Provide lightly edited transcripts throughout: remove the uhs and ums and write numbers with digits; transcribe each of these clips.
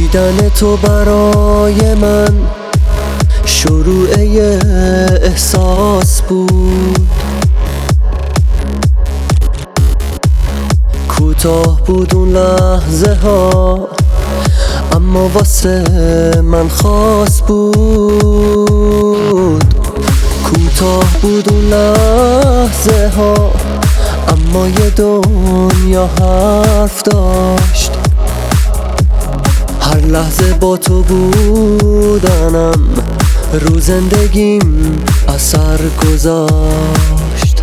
دیدن تو برای من شروع احساس بود. کوتاه بود اون لحظه ها، اما واسه من خاص بود. کوتاه بود اون لحظه ها، اما یه دنیا حرف داشت. هر لحظه با تو بودنم رو زندگیم اثر گذاشت.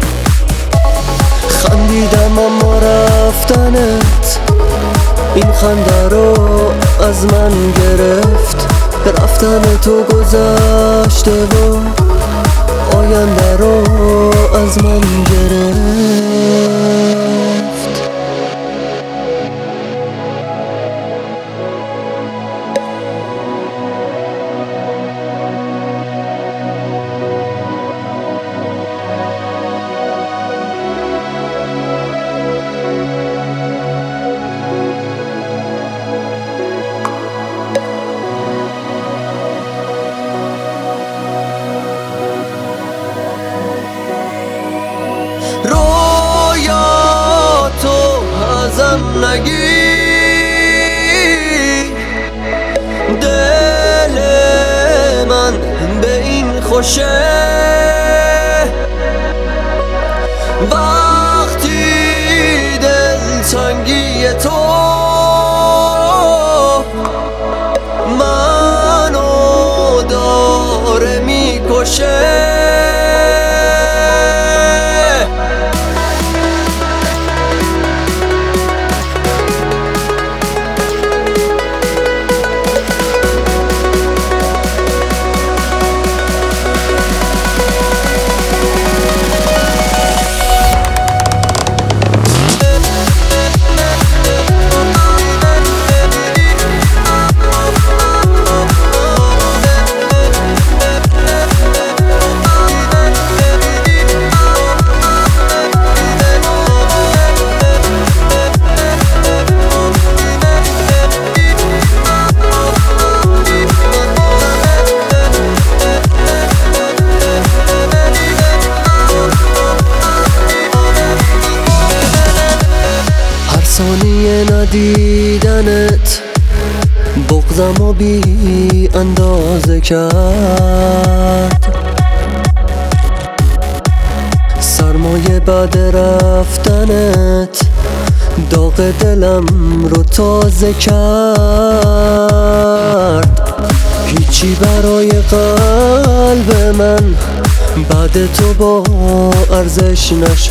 خندیدم اما رفتنت این خنده رو از من گرفت. رفتن تو گذشته و آینده رو از من گرفت. نگیر دل من به این خوشه، وقتی دل تنگی تو منو داره میکشه. ثانیه ندیدنت بغضم و بی اندازه کرد. سرمایه بعد رفتنت داغ دلم رو تازه کرد. هیچی برای قلب من بعد تو با ارزش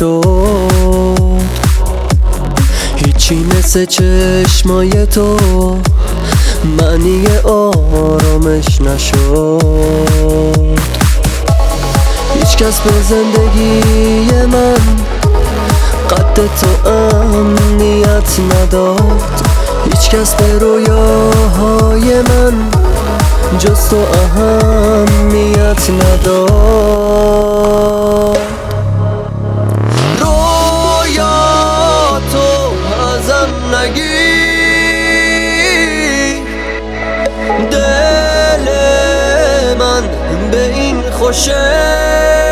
نشد. هیچی مثل چشمای تو معنی آرامش نشد. هیچ کس به زندگی من قد تو امنیت نداد. هیچ کس به رویاهای من جز تو اهمیت نداد. نگیر دل من به این خوشه،